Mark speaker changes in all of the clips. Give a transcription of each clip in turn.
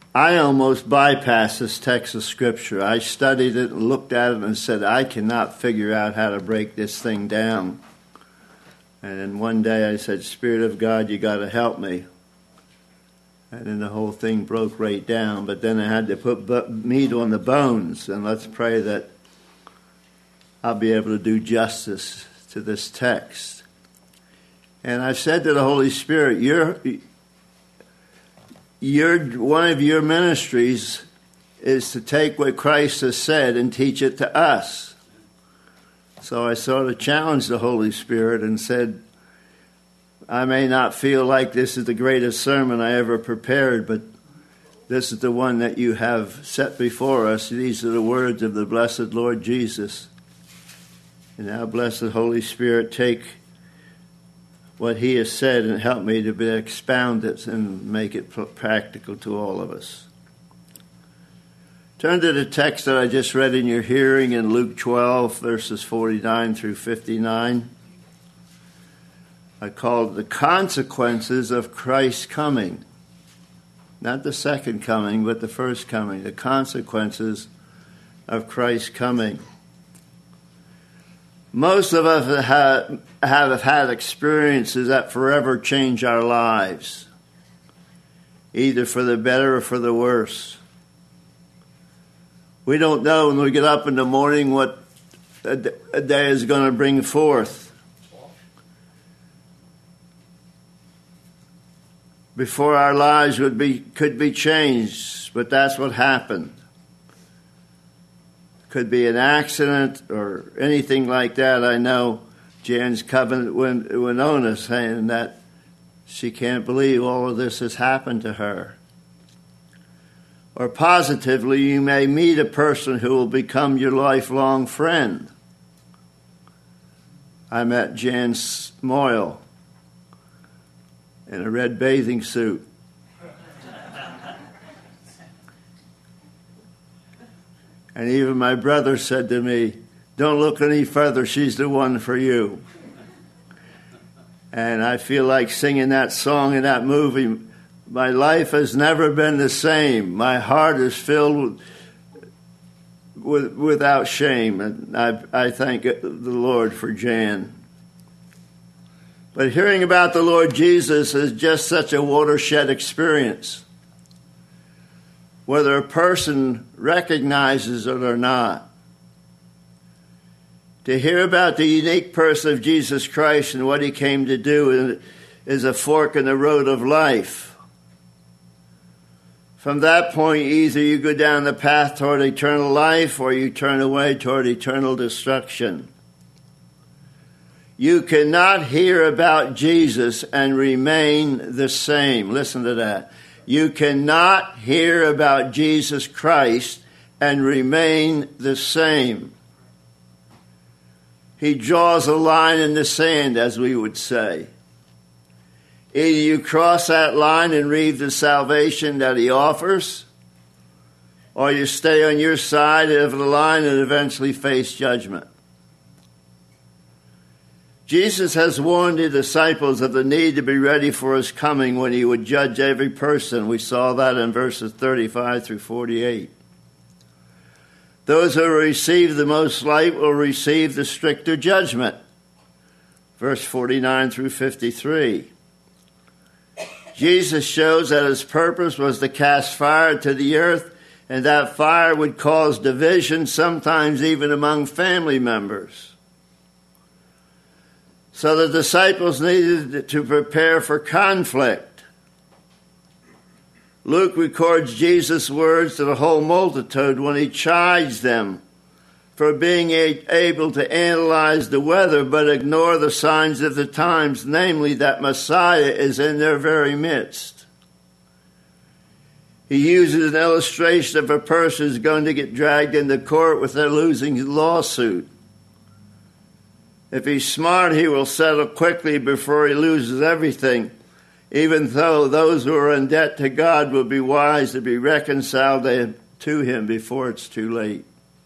Speaker 1: I almost bypassed this text of Scripture. I studied it and looked at it and said, I cannot figure out how to break this thing down. And then one day I said, Spirit of God, you got to help me. And then the whole thing broke right down. But then I had to put meat on the bones. And let's pray that I'll be able to do justice to this text. And I said to the Holy Spirit, one of your ministries is to take what Christ has said and teach it to us. So I sort of challenged the Holy Spirit and said, I may not feel like this is the greatest sermon I ever prepared, but this is the one that you have set before us. These are the words of the blessed Lord Jesus. And now, blessed Holy Spirit, take what he has said and help me to expound it and make it practical to all of us. Turn to the text that I just read in your hearing in Luke 12, verses 49 through 59. I called the consequences of Christ's coming. Not the second coming, but the first coming. The consequences of Christ's coming. Most of us have had experiences that forever change our lives, either for the better or for the worse. We don't know when we get up in the morning what a day is going to bring forth. Before our lives could be changed, but that's what happened. Could be an accident or anything like that. I know Jan's covenant Winona saying that she can't believe all of this has happened to her. Or positively, you may meet a person who will become your lifelong friend. I met Jan Moyle in a red bathing suit. And even my brother said to me, don't look any further, she's the one for you. And I feel like singing that song in that movie. My life has never been the same. My heart is filled without shame. And I thank the Lord for Jan. But hearing about the Lord Jesus is just such a watershed experience, whether a person recognizes it or not. To hear about the unique person of Jesus Christ and what he came to do is a fork in the road of life. From that point, either you go down the path toward eternal life or you turn away toward eternal destruction. You cannot hear about Jesus and remain the same. Listen to that. You cannot hear about Jesus Christ and remain the same. He draws a line in the sand, as we would say. Either you cross that line and reap the salvation that he offers, or you stay on your side of the line and eventually face judgment. Jesus has warned the disciples of the need to be ready for his coming when he would judge every person. We saw that in verses 35 through 48. Those who receive the most light will receive the stricter judgment. Verse 49 through 53. Jesus shows that his purpose was to cast fire to the earth, and that fire would cause division, sometimes even among family members. So the disciples needed to prepare for conflict. Luke records Jesus' words to the whole multitude when he chides them for being able to analyze the weather but ignore the signs of the times, namely that Messiah is in their very midst. He uses an illustration of a person who's going to get dragged into court with a losing lawsuit. If he's smart, he will settle quickly before he loses everything, even though those who are in debt to God will be wise to be reconciled to him before it's too late.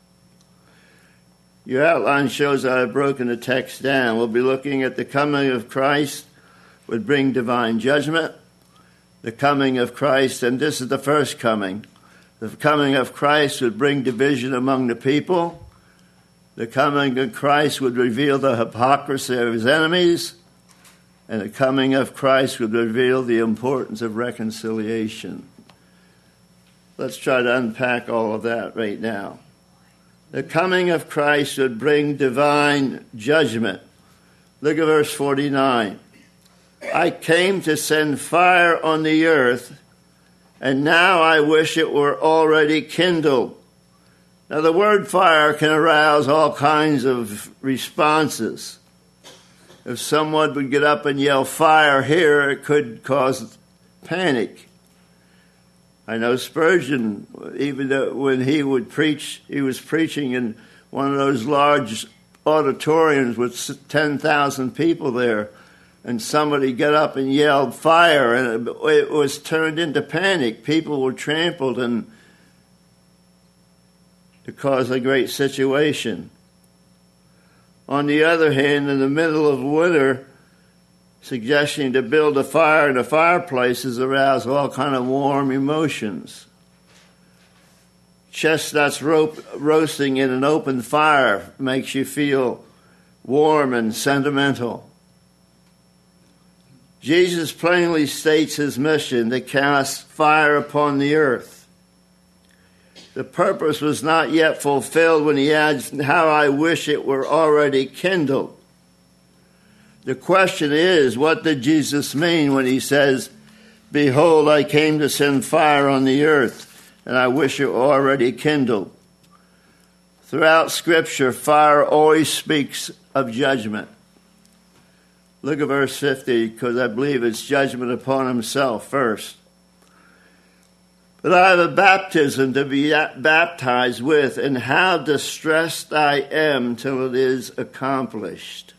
Speaker 1: Your outline shows that I've broken the text down. We'll be looking at the coming of Christ would bring divine judgment. the coming of Christ, and this is the first coming. The coming of Christ would bring division among the people. The coming of Christ would reveal the hypocrisy of his enemies. And the coming of Christ would reveal the importance of reconciliation. Let's try to unpack all of that right now. The coming of Christ would bring divine judgment. Look at verse 49. I came to send fire on the earth, and now I wish it were already kindled. Now, the word fire can arouse all kinds of responses. If someone would get up and yell fire here, it could cause panic. I know Spurgeon, even when he would preach, he was preaching in one of those large auditoriums with 10,000 people there, and somebody got up and yelled fire, and it was turned into panic. People were trampled, and to cause a great situation. On the other hand, in the middle of winter, suggesting to build a fire in the fireplaces arouse all kind of warm emotions. Chestnuts roasting in an open fire makes you feel warm and sentimental. Jesus plainly states his mission to cast fire upon the earth. The purpose was not yet fulfilled when he adds, how I wish it were already kindled. The question is, what did Jesus mean when he says, behold, I came to send fire on the earth, and I wish it were already kindled? Throughout Scripture, fire always speaks of judgment. Look at verse 50, because I believe it's judgment upon himself first. But I have a baptism to be baptized with, and how distressed I am till it is accomplished.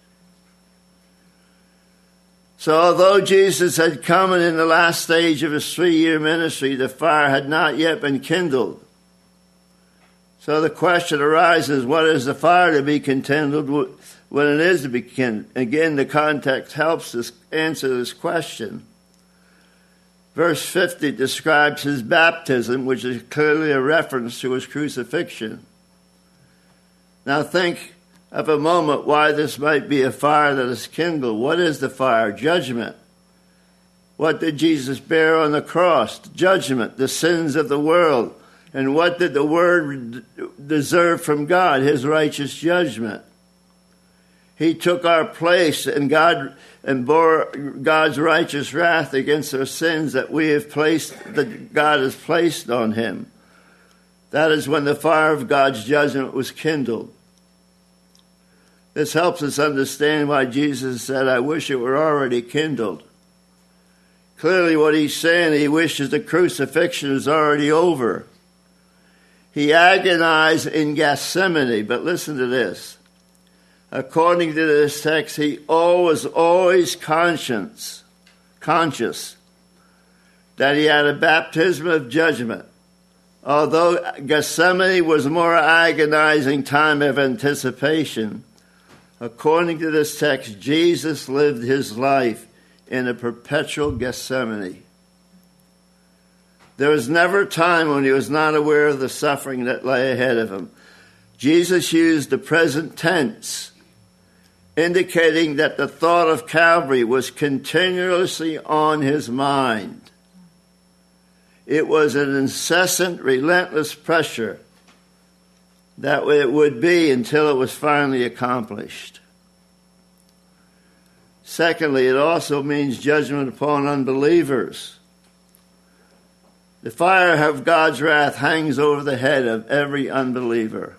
Speaker 1: So although Jesus had come in the last stage of his 3-year ministry, the fire had not yet been kindled. So the question arises, what is the fire to be kindled when it is to be kindled? Again, the context helps us answer this question. Verse 50 describes his baptism, which is clearly a reference to his crucifixion. Now think of a moment why this might be a fire that is kindled. What is the fire? Judgment. What did Jesus bear on the cross? Judgment, the sins of the world. And what did the Word deserve from God? His righteous judgment. He took our place and bore God's righteous wrath against our sins that God has placed on him. That is when the fire of God's judgment was kindled. This helps us understand why Jesus said, I wish it were already kindled. Clearly what he's saying, he wishes the crucifixion is already over. He agonized in Gethsemane, but listen to this. According to this text, he was always conscious that he had a baptism of judgment. Although Gethsemane was a more agonizing time of anticipation, according to this text, Jesus lived his life in a perpetual Gethsemane. There was never a time when he was not aware of the suffering that lay ahead of him. Jesus used the present tense, indicating that the thought of Calvary was continuously on his mind. It was an incessant, relentless pressure that it would be until it was finally accomplished. Secondly, it also means judgment upon unbelievers. The fire of God's wrath hangs over the head of every unbeliever.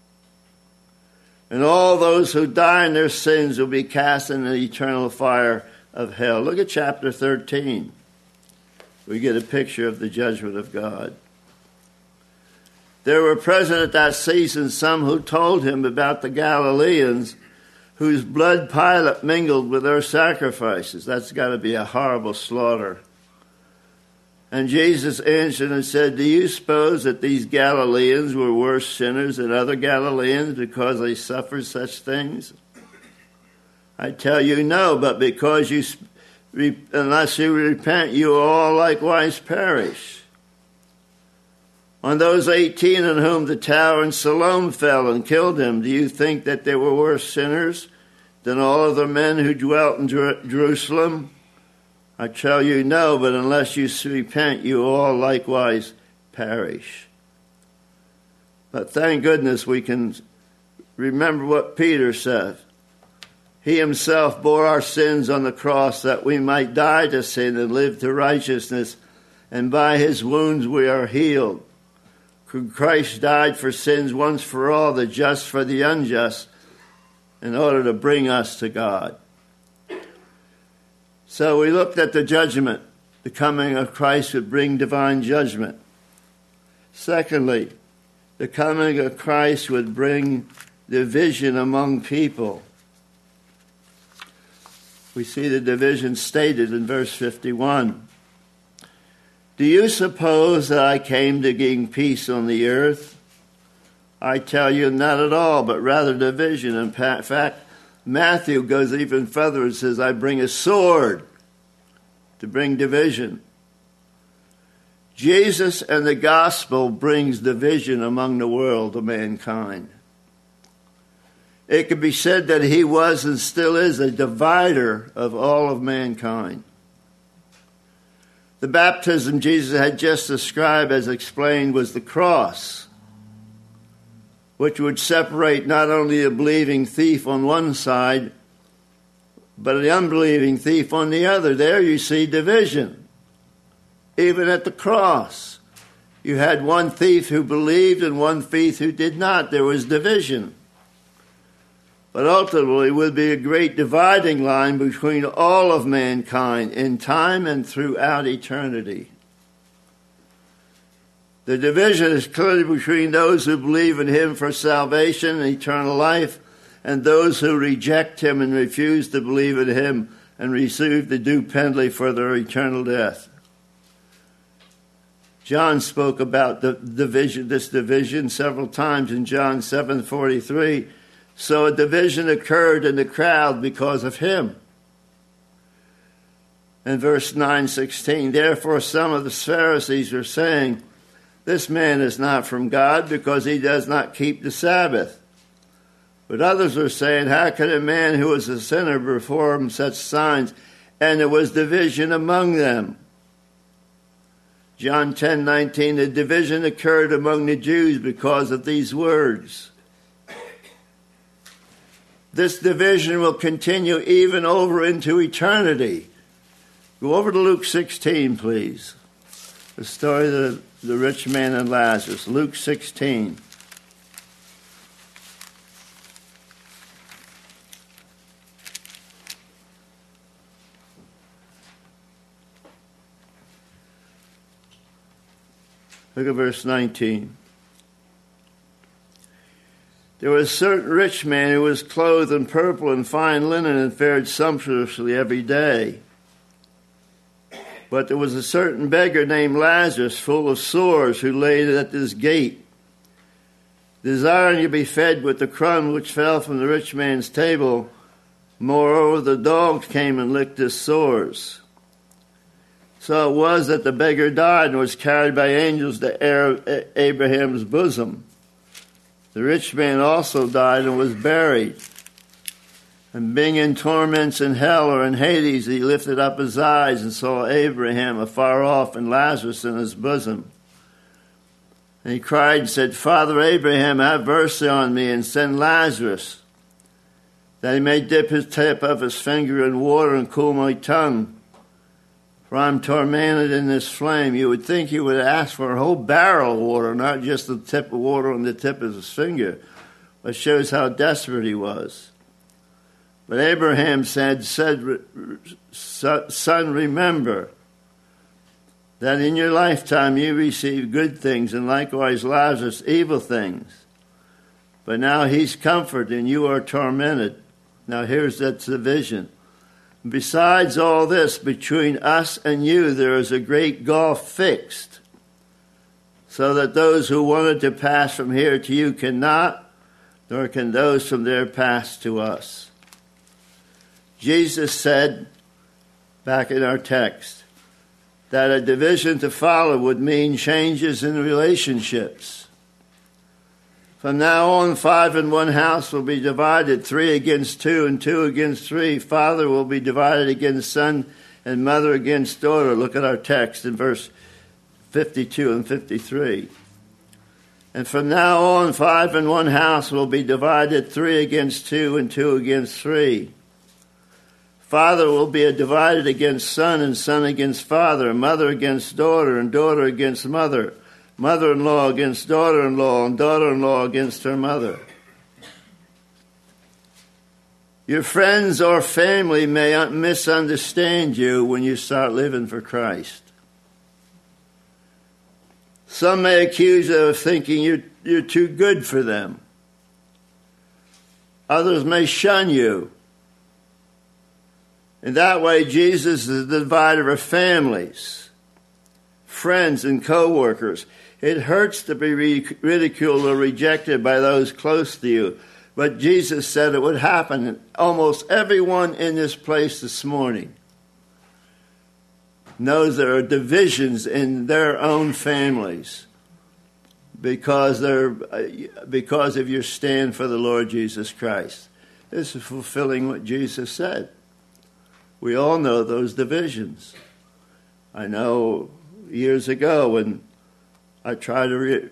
Speaker 1: And all those who die in their sins will be cast into the eternal fire of hell. Look at chapter 13. We get a picture of the judgment of God. There were present at that season some who told him about the Galileans whose blood Pilate mingled with their sacrifices. That's got to be a horrible slaughter. And Jesus answered and said, do you suppose that these Galileans were worse sinners than other Galileans because they suffered such things? I tell you no, but because you unless you repent, you will all likewise perish. On those 18 on whom the tower in Siloam fell and killed him, do you think that they were worse sinners than all of the men who dwelt in Jerusalem? I tell you, no, but unless you repent, you will all likewise perish. But thank goodness we can remember what Peter said. He himself bore our sins on the cross that we might die to sin and live to righteousness, and by his wounds we are healed. Christ died for sins once for all, the just for the unjust, in order to bring us to God. So we looked at the judgment. The coming of Christ would bring divine judgment. Secondly, the coming of Christ would bring division among people. We see the division stated in verse 51. Do you suppose that I came to bring peace on the earth? I tell you, not at all, but rather division. In fact, Matthew goes even further and says, I bring a sword to bring division. Jesus and the gospel brings division among the world of mankind. It could be said that he was and still is a divider of all of mankind. The baptism Jesus had just described, as explained, was the cross, which would separate not only the believing thief on one side, but the unbelieving thief on the other. There you see division. Even at the cross, you had one thief who believed and one thief who did not. There was division. But ultimately would be a great dividing line between all of mankind in time and throughout eternity. The division is clearly between those who believe in him for salvation and eternal life, and those who reject him and refuse to believe in him and receive the due penalty for their eternal death. John spoke about this division several times in John 7:43. So a division occurred in the crowd because of him. In verse 9:16, therefore some of the Pharisees were saying, this man is not from God because he does not keep the Sabbath. But others were saying, how can a man who is a sinner perform such signs? And there was division among them. John 10:19, the division occurred among the Jews because of these words. This division will continue even over into eternity. Go over to Luke 16, please. The story of the rich man and Lazarus. Luke 16. Look at verse 19. There was a certain rich man who was clothed in purple and fine linen and fared sumptuously every day. But there was a certain beggar named Lazarus, full of sores, who lay at his gate, desiring to be fed with the crumb which fell from the rich man's table. Moreover, the dogs came and licked his sores. So it was that the beggar died and was carried by angels to Abraham's bosom. The rich man also died and was buried. And being in torments in hell or in Hades, he lifted up his eyes and saw Abraham afar off and Lazarus in his bosom. And he cried and said, Father Abraham, have mercy on me and send Lazarus, that he may dip his tip of his finger in water and cool my tongue. For I'm tormented in this flame. You would think he would ask for a whole barrel of water, not just the tip of water on the tip of his finger. It shows how desperate he was. But Abraham said, Son, remember that in your lifetime you received good things, and likewise Lazarus evil things. But now he's comforted and you are tormented. Now here's that division. Besides all this, between us and you there is a great gulf fixed, so that those who wanted to pass from here to you cannot, nor can those from there pass to us. Jesus said, back in our text, that a division to follow would mean changes in relationships. From now on, 5 in one house will be divided, 3 against 2 and 2 against 3. Father will be divided against son and mother against daughter. Look at our text in verse 52 and 53. And from now on, 5 in one house will be divided, 3 against 2 and 2 against 3. Father will be divided against son and son against father, mother against daughter and daughter against mother, mother-in-law against daughter-in-law and daughter-in-law against her mother. Your friends or family may misunderstand you when you start living for Christ. Some may accuse you of thinking you're too good for them. Others may shun you. In that way, Jesus is the divider of families, friends, and co-workers. It hurts to be ridiculed or rejected by those close to you. But Jesus said it would happen. Almost everyone in this place this morning knows there are divisions in their own families because of your stand for the Lord Jesus Christ. This is fulfilling what Jesus said. We all know those divisions. I know years ago when I tried to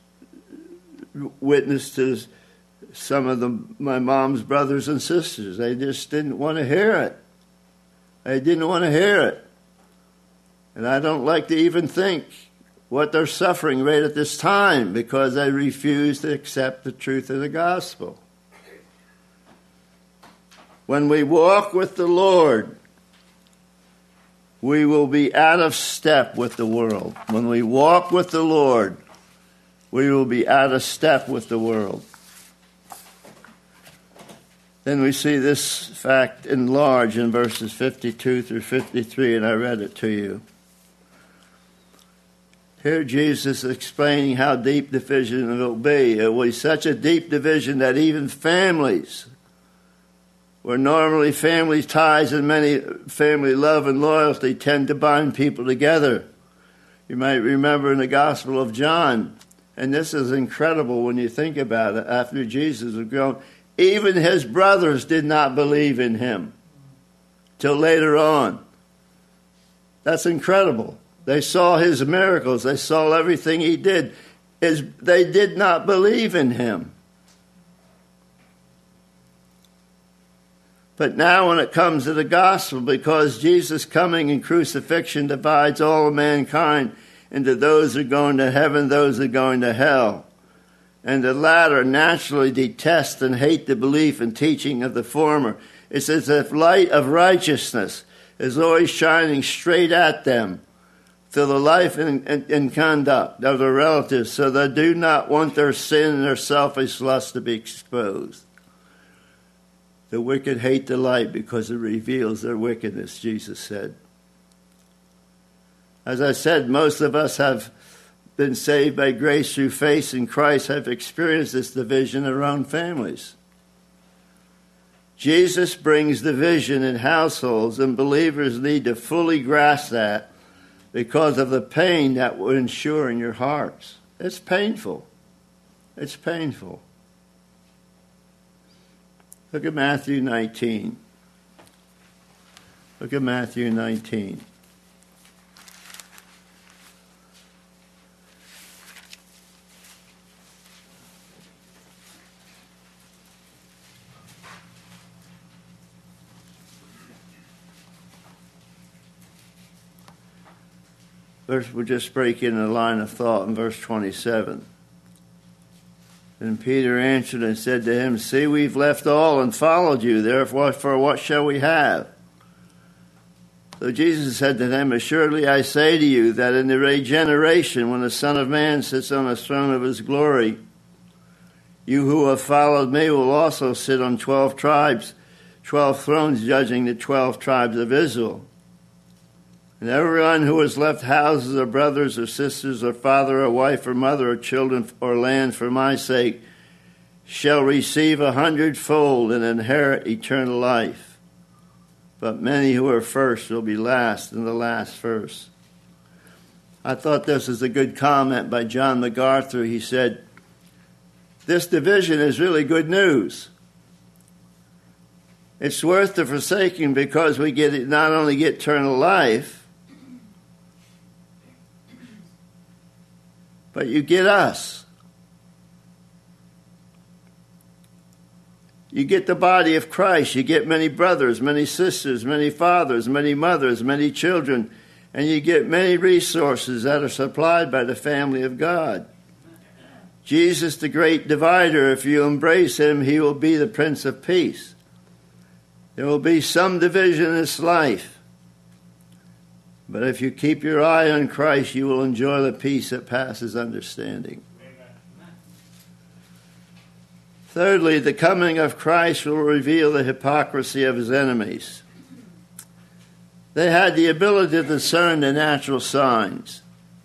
Speaker 1: witness to some of my mom's brothers and sisters. They just didn't want to hear it. They didn't want to hear it. And I don't like to even think what they're suffering right at this time because they refuse to accept the truth of the gospel. When we walk with the Lord, we will be out of step with the world. When we walk with the Lord, we will be out of step with the world. Then we see this fact enlarged in verses 52 through 53, and I read it to you. Here Jesus is explaining how deep division it will be. It will be such a deep division that even families, where normally family ties and many family love and loyalty tend to bind people together. You might remember in the Gospel of John, and this is incredible when you think about it, after Jesus was gone, even his brothers did not believe in him till later on. That's incredible. They saw his miracles. They saw everything he did. They did not believe in him. But now when it comes to the gospel, because Jesus' coming and crucifixion divides all of mankind into those who are going to heaven, those who are going to hell. And the latter naturally detest and hate the belief and teaching of the former. It's as if light of righteousness is always shining straight at them through the life and conduct of their relatives, so they do not want their sin and their selfish lust to be exposed. The wicked hate the light because it reveals their wickedness, Jesus said. As I said, most of us have been saved by grace through faith in Christ, have experienced this division in our own families. Jesus brings division in households, and believers need to fully grasp that because of the pain that will ensure in your hearts. It's painful. It's painful. Look at Matthew 19. Look at Matthew 19. We'll just break in a line of thought in verse 27. And Peter answered and said to him, "See, we've left all and followed you. Therefore, for what shall we have?" So Jesus said to them, "Assuredly I say to you that in the regeneration, when the Son of Man sits on the throne of his glory, you who have followed me will also sit on 12 tribes, 12 thrones, judging the 12 tribes of Israel. And everyone who has left houses or brothers or sisters or father or wife or mother or children or land for my sake shall receive 100-fold and inherit eternal life. but many who are first will be last, and the last first. I thought this was a good comment by John MacArthur. He said, this division is really good news. It's worth the forsaking because we not only get eternal life, but you get us. You get the body of Christ. You get many brothers, many sisters, many fathers, many mothers, many children, and you get many resources that are supplied by the family of God. Jesus, the great divider, if you embrace him, he will be the Prince of Peace. There will be some division in this life, but if you keep your eye on Christ, you will enjoy the peace that passes understanding. Thirdly, the coming of Christ will reveal the hypocrisy of his enemies. They had the ability to discern the natural signs.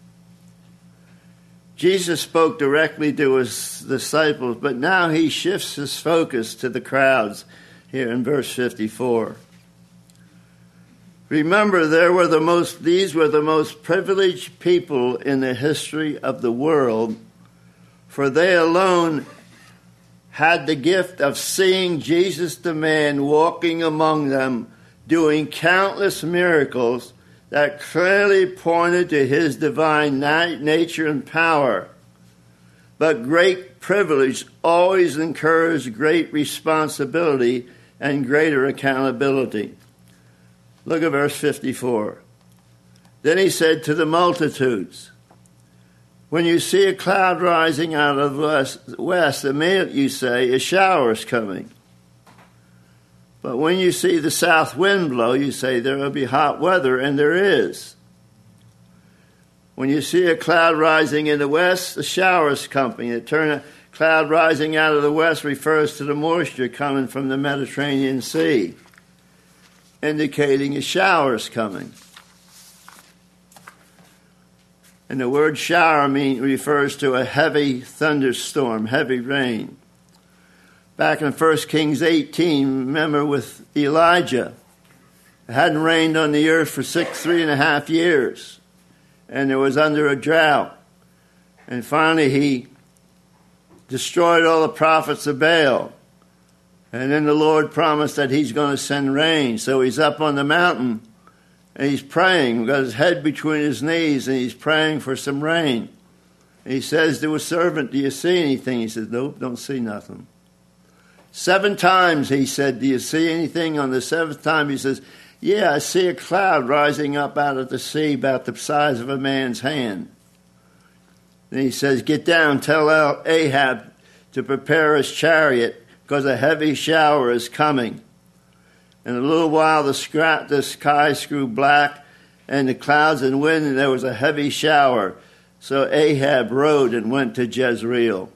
Speaker 1: Jesus spoke directly to his disciples, but now he shifts his focus to the crowds here in verse 54. Remember, these were the most privileged people in the history of the world, for they alone had the gift of seeing Jesus the man walking among them, doing countless miracles that clearly pointed to his divine nature and power. But great privilege always incurs great responsibility and greater accountability. Look at verse 54. Then he said to the multitudes, when you see a cloud rising out of the west, immediately you say, a shower is coming. But when you see the south wind blow, you say, there will be hot weather, and there is. When you see a cloud rising in the west, a shower is coming. A cloud rising out of the west refers to the moisture coming from the Mediterranean Sea, indicating a shower is coming. And the word shower refers to a heavy thunderstorm, heavy rain. Back in 1 Kings 18, remember with Elijah, it hadn't rained on the earth for 3.5 years, and it was under a drought. And finally he destroyed all the prophets of Baal. And then the Lord promised that he's going to send rain. So he's up on the mountain, and he's praying. He's got his head between his knees, and he's praying for some rain. And he says to his servant, do you see anything? He says, nope, don't see nothing. 7 times he said, do you see anything? On the 7th time he says, yeah, I see a cloud rising up out of the sea about the size of a man's hand. And he says, get down, tell Ahab to prepare his chariot, because a heavy shower is coming. In a little while the skies grew black, and the clouds and wind, and there was a heavy shower. So Ahab rode and went to Jezreel.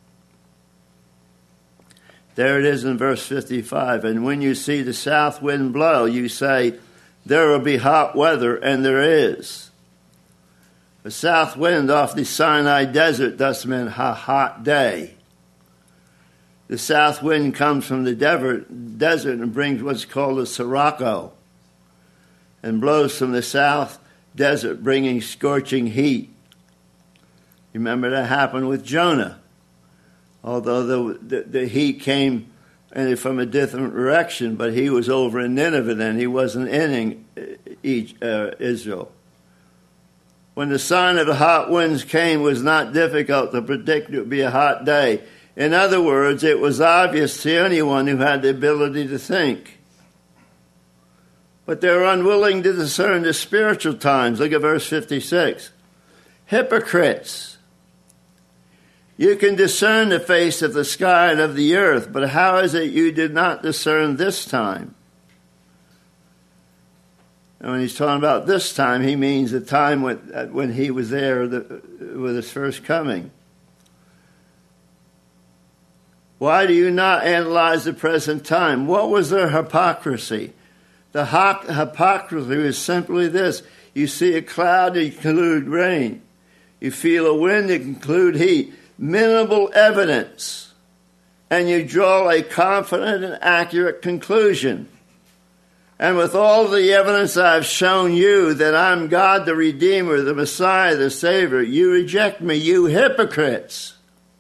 Speaker 1: There it is in verse 55. And when you see the south wind blow, you say, there will be hot weather, and there is. The south wind off the Sinai desert thus meant a hot day. The south wind comes from the desert and brings what's called a sirocco, and blows from the south desert, bringing scorching heat. Remember that happened with Jonah. Although the heat came from a different direction, but he was over in Nineveh and he wasn't in Israel. When the sign of the hot winds came, it was not difficult to predict it would be a hot day. In other words, it was obvious to anyone who had the ability to think. But they were unwilling to discern the spiritual times. Look at verse 56. Hypocrites! You can discern the face of the sky and of the earth, but how is it you did not discern this time? And when he's talking about this time, he means the time when he was there with his first coming. Why do you not analyze the present time? What was their hypocrisy? The hypocrisy is simply this. You see a cloud, you conclude rain. You feel a wind, you conclude heat. Minimal evidence, and you draw a confident and accurate conclusion. And with all the evidence I've shown you that I'm God, the Redeemer, the Messiah, the Savior, you reject me, you hypocrites.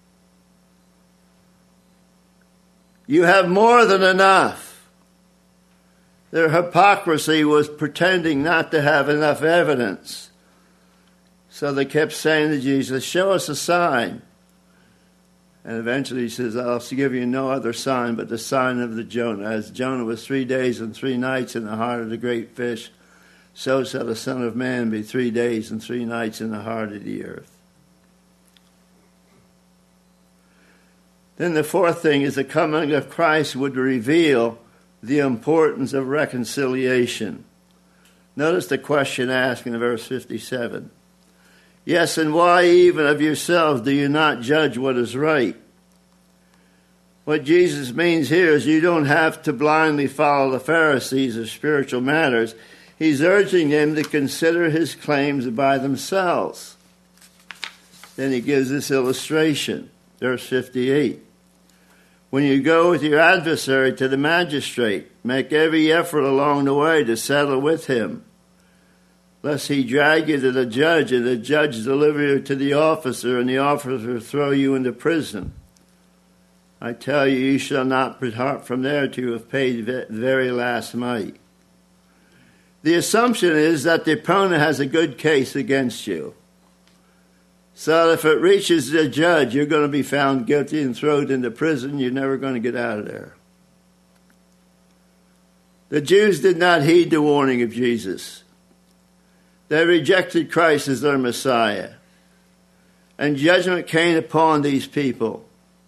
Speaker 1: You have more than enough. Their hypocrisy was pretending not to have enough evidence. So they kept saying to Jesus, show us a sign. And eventually he says, I'll give you no other sign but the sign of the Jonah. As Jonah was 3 days and 3 nights in the heart of the great fish, so shall the Son of Man be 3 days and 3 nights in the heart of the earth. Then the fourth thing is the coming of Christ would reveal the importance of reconciliation. Notice the question asked in verse 57. Yes, and why even of yourselves do you not judge what is right? What Jesus means here is you don't have to blindly follow the Pharisees of spiritual matters. He's urging them to consider his claims by themselves. Then he gives this illustration, verse 58. When you go with your adversary to the magistrate, make every effort along the way to settle with him, lest he drag you to the judge, and the judge deliver you to the officer, and the officer throw you into prison. I tell you, you shall not depart from there till you have paid the very last mite. The assumption is that the opponent has a good case against you. So if it reaches the judge, you're going to be found guilty and thrown into prison. You're never going to get out of there. The Jews did not heed the warning of Jesus. They rejected Christ as their Messiah. And judgment came upon these people.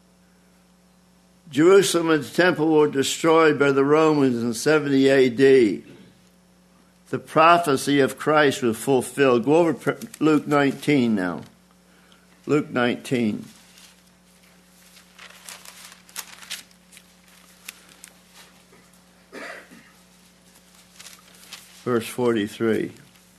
Speaker 1: Jerusalem and the temple were destroyed by the Romans in 70 A.D. The prophecy of Christ was fulfilled. Go over to Luke 19 now. Luke 19. Verse 43.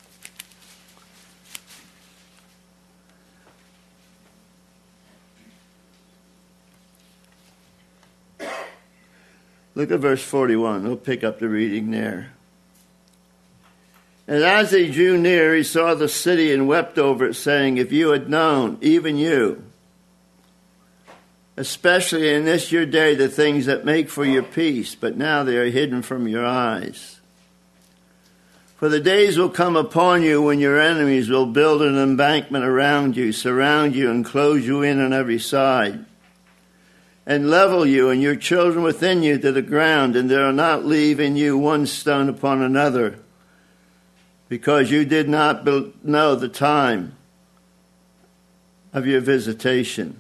Speaker 1: Look at verse 41. We'll pick up the reading there. And as he drew near, he saw the city and wept over it, saying, if you had known, even you, especially in this your day, the things that make for your peace, but now they are hidden from your eyes. For the days will come upon you when your enemies will build an embankment around you, surround you, and close you in on every side, and level you and your children within you to the ground, and there will not leave in you one stone upon another, because you did not know the time of your visitation.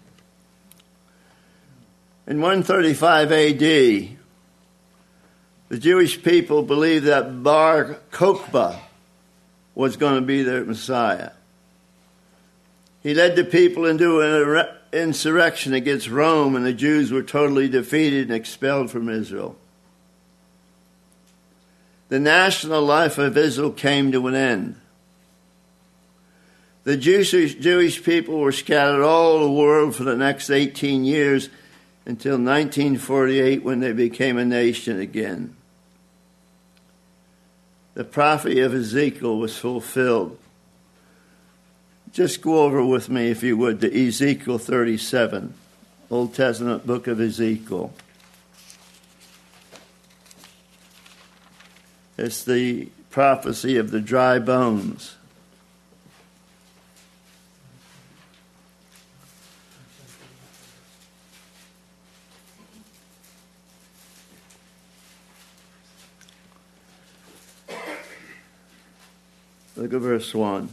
Speaker 1: In 135 A.D., the Jewish people believed that Bar Kokhba was going to be their Messiah. He led the people into an insurrection against Rome, and the Jews were totally defeated and expelled from Israel. The national life of Israel came to an end. The Jewish people were scattered all over the world for the next 18 years until 1948, when they became a nation again. The prophecy of Ezekiel was fulfilled. Just go over with me, if you would, to Ezekiel 37, Old Testament book of Ezekiel. It's the prophecy of the dry bones. Look at verse 1.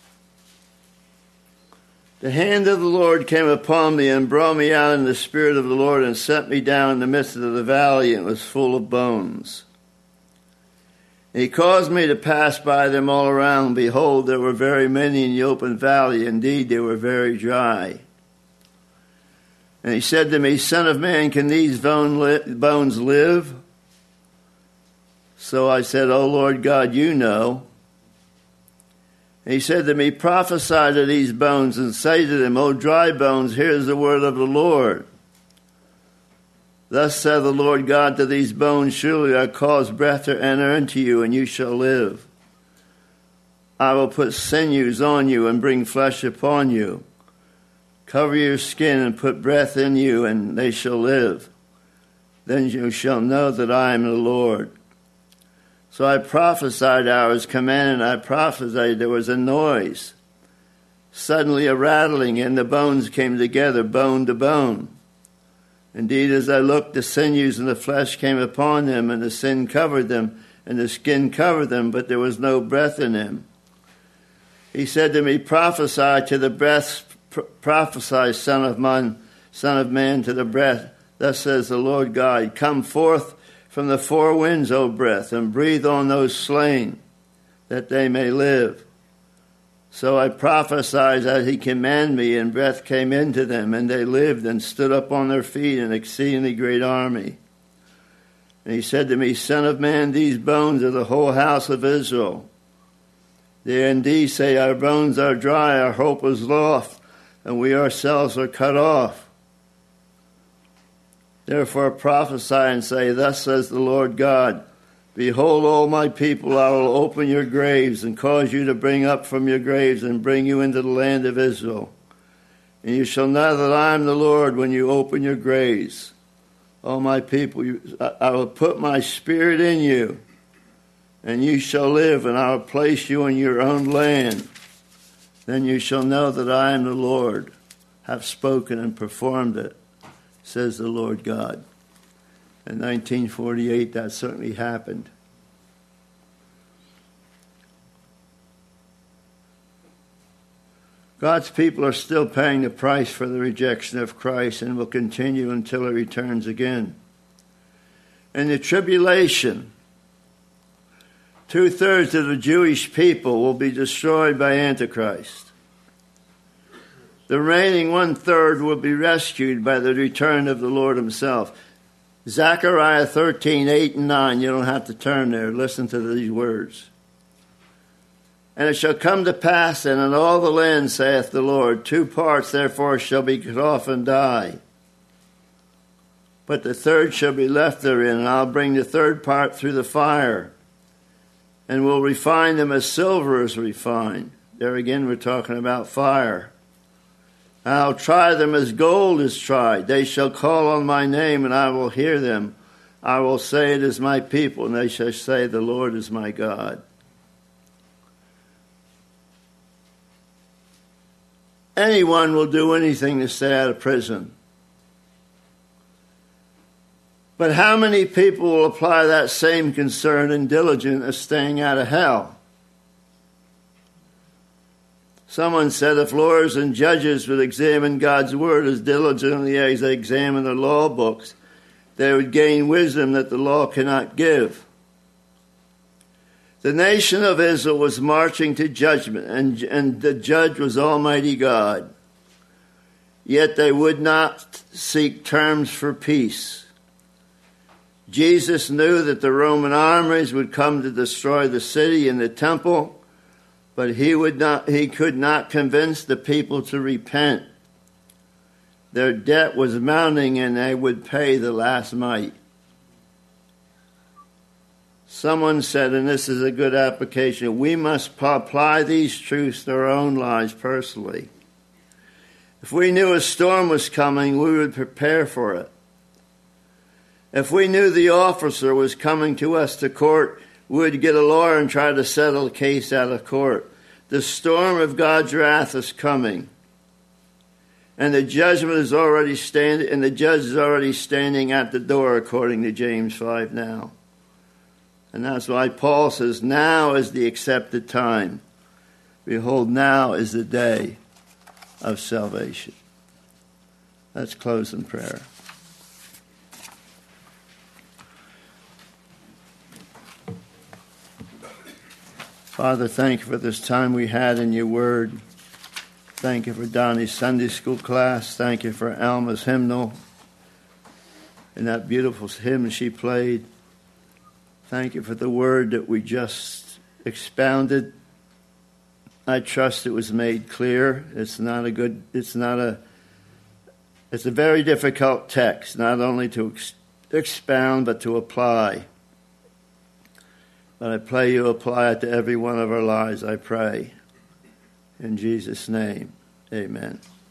Speaker 1: The hand of the Lord came upon me and brought me out in the spirit of the Lord and set me down in the midst of the valley, and it was full of bones. And he caused me to pass by them all around. Behold, there were very many in the open valley. Indeed, they were very dry. And he said to me, Son of man, can these bones live? So I said, O Lord God, you know. And he said to me, prophesy to these bones and say to them, O dry bones, hear the word of the Lord. Thus saith the Lord God to these bones, surely I cause breath to enter into you, and you shall live. I will put sinews on you and bring flesh upon you. Cover your skin and put breath in you, and they shall live. Then you shall know that I am the Lord. So I prophesied, I was commanded, I prophesied, there was a noise. Suddenly a rattling, and the bones came together, bone to bone. Indeed, as I looked, the sinews and the flesh came upon them, and the sin covered them, and the skin covered them, but there was no breath in them. He said to me, prophesy to the breath, prophesy, Son of man, to the breath. Thus says the Lord God, come forth from the four winds, O breath, and breathe on those slain, that they may live. So I prophesied as he commanded me, and breath came into them, and they lived and stood up on their feet, an exceedingly great army. And he said to me, Son of man, these bones are the whole house of Israel. They indeed say, our bones are dry, our hope is lost, and we ourselves are cut off. Therefore prophesy and say, thus says the Lord God, behold, all my people, I will open your graves and cause you to bring up from your graves and bring you into the land of Israel. And you shall know that I am the Lord when you open your graves. All my people, I will put my spirit in you, and you shall live, and I will place you in your own land. Then you shall know that I am the Lord, have spoken and performed it, says the Lord God. In 1948, that certainly happened. God's people are still paying the price for the rejection of Christ and will continue until he returns again. In the tribulation, 2/3 of the Jewish people will be destroyed by Antichrist. The remaining 1/3 will be rescued by the return of the Lord himself. Zechariah 13:8 and 9. You don't have to turn there. Listen to these words. And it shall come to pass, and in all the land, saith the Lord, 2 parts therefore shall be cut off and die. But the third shall be left therein, and I'll bring the third part through the fire, and will refine them as silver is refined. There again we're talking about fire. I'll try them as gold is tried. They shall call on my name, and I will hear them. I will say, it is my people, and they shall say, the Lord is my God. Anyone will do anything to stay out of prison. But how many people will apply that same concern and diligence as staying out of hell? Someone said if lawyers and judges would examine God's word as diligently as they examine the law books, they would gain wisdom that the law cannot give. The nation of Israel was marching to judgment, and the judge was Almighty God. Yet they would not seek terms for peace. Jesus knew that the Roman armies would come to destroy the city and the temple, but he could not convince the people to repent. Their debt was mounting, and they would pay the last mite. Someone said, and this is a good application, we must apply these truths to our own lives personally. If we knew a storm was coming, we would prepare for it. If we knew the officer was coming to us to court, we would get a lawyer and try to settle the case out of court. The storm of God's wrath is coming. And the judgment is already standing, and the judge is already standing at the door, according to James 5 now. And that's why Paul says, now is the accepted time. Behold, now is the day of salvation. Let's close in prayer. Father, thank you for this time we had in your word. Thank you for Donnie's Sunday school class. Thank you for Alma's hymnal and that beautiful hymn she played. Thank you for the word that we just expounded. I trust it was made clear. It's a very difficult text, not only to expound, but to apply. But I pray you apply it to every one of our lives, I pray. In Jesus' name, amen.